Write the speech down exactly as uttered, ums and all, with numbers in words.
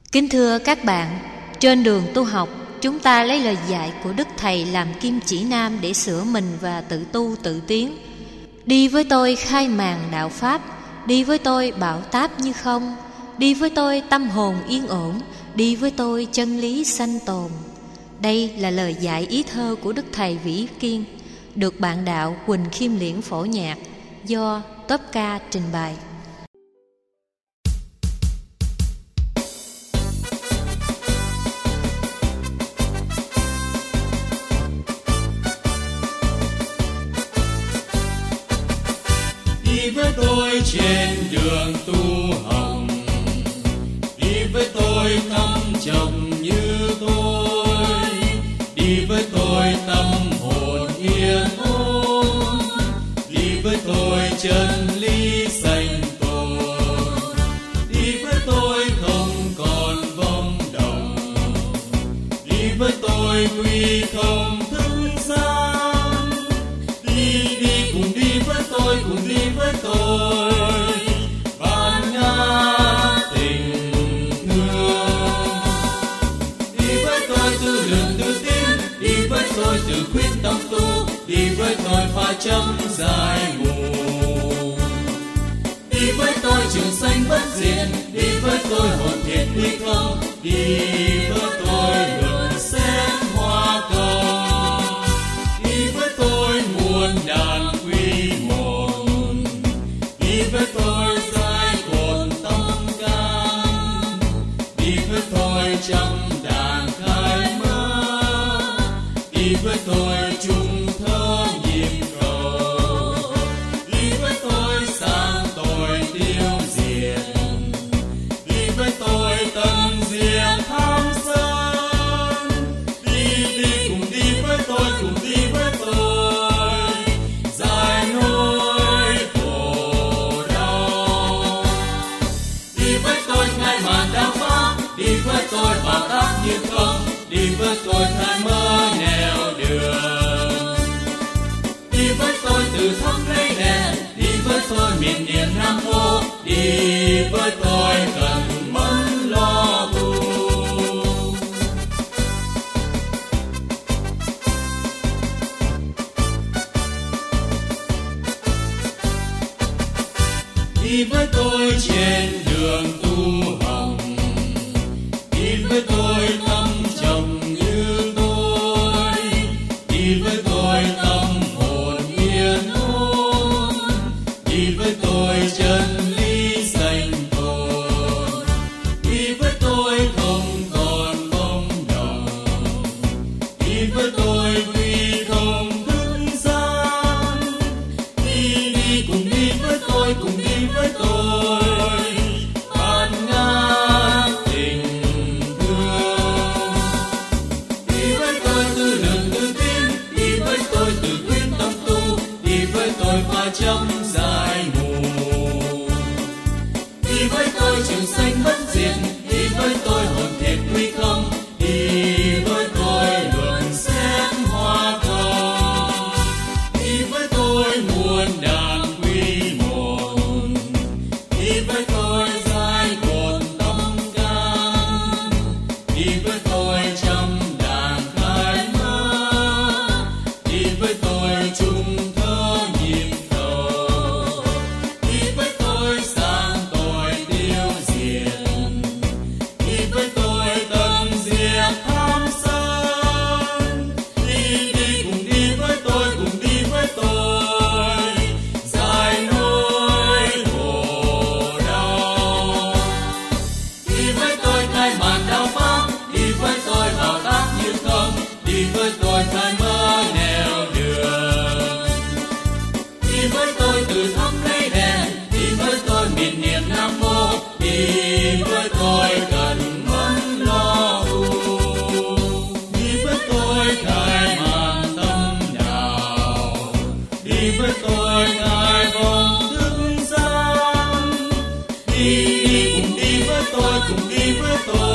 Kính thưa các bạn, trên đường tu học, chúng ta lấy lời dạy của Đức Thầy làm kim chỉ nam để sửa mình và tự tu tự tiến. Đi với tôi khai màn đạo Pháp, đi với tôi bão táp như không, đi với tôi tâm hồn yên ổn, đi với tôi chân lý sanh tồn. Đây là lời dạy ý thơ của Đức Thầy Vĩ Kiên, được bạn đạo Quỳnh Khiêm Liễn phổ nhạc, do Top Ca trình bày. Đi với tôi trên đường tu học, đi với tôi tâm trọng như tôi, đi với tôi tâm hồn yên ổn, đi với tôi chân lý sanh tồn, đi với tôi không còn vong động, đi với tôi quy không thức gian, đi đi cùng đi với tôi, cùng đi với tôi, ban ngát tình thương. Đi với tôi tư lượng tự tin, đi với tôi tự quyết tâm tu, đi với tôi phá chấm giải mù. Đi với tôi trường sanh bất diệt, đi với tôi hồn thiện huy không, đi với tôi luận xét hoa công, đi với tôi muôn đàn quy một, đi với tôi giai cồn tâm can, đi với tôi trăm đàn khai mơ, đi với tôi chung thơ nhịp cầu, đi với tôi sang tội tiêu diệt, đi với tôi tận diệt tham sân, đi đi cùng đi với tôi, cùng đi với tôi, giải nỗi khổ đau. Đi với tôi ngay màn đạo Pháp, đi với tôi bảo tác như không, đi với tôi khai mơ nẻo đường, đi với tôi từ thắp lấy đèn, đi với tôi miền niệm Nam Mô, đi với tôi cần mẫn lo tu. Đi với tôi trên đường tu học, đi với tôi tâm trọng như tôi, đi với tôi tâm hồn yên ổn, đi với tôi chân lý sanh tồn, đi với tôi không còn vong động, đi với tôi quy không thức gian, đi đi cùng đi với tôi, cùng đi với tôi, ban ngát tình thương. Đi với tôi tư lượng tự tin, đi với tôi tự quyết tâm tu, đi với tôi phá chấm giải mù. Đi với tôi trường sanh bất diệt, đi với tôi hồn thiệt nguy không, đi với tôi luận xét hoa công, đi với tôi muôn đàn quy một, đi với tôi giai cồn tâm can, đi với tôi trăm đàn khai mơ, đi với tôi chung thơ nhịp cầu, đi với tôi sang tội tiêu diệt, đi với tôi tận diệt tham sân, đi đi cùng đi với tôi, cùng đi với tôi, giải nỗi khổ đau. Đi với tôi khai màn đạo Pháp, đi với tôi bảo tác như không, đi với tôi khai mơ nẻo đường, đi với tôi từ thắp lấy đèn, đi với tôi miền niệm Nam Mô, đi với tôi cần mẫn lo tu, đi với tôi khai màn tâm đạo, đi với tôi khai vong thức gian, đi đi cùng đi với tôi, cùng đi với tôi.